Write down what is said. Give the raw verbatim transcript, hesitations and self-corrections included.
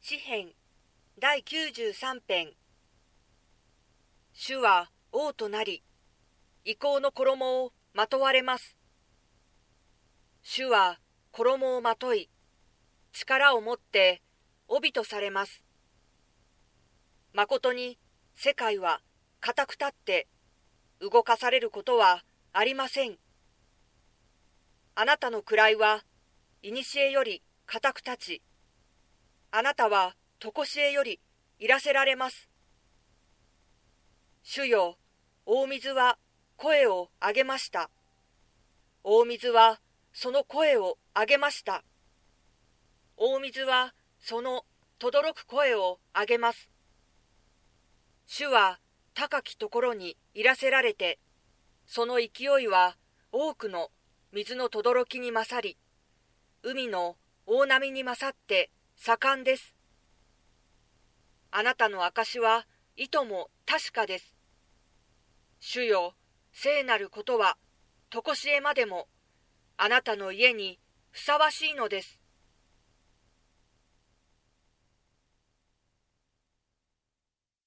詩編だいきゅうじゅうさん編。主は王となり、威光の衣をまとわれます。主は衣をまとい、力をもって帯とされます。まことに世界は固く立って動かされることはありません。あなたの位は古より固く立ち、あなたは常しえよりいらせられます。主よ、大水は声を上げました。大水はその声を上げました。大水はその轟く声を上げます。主は高きところにいらせられて、その勢いは多くの水の轟きに勝り、海の大波に勝って盛んです。あなたの証はいとも確かです。主よ、聖なることは常しえまでもあなたの家にふさわしいのです。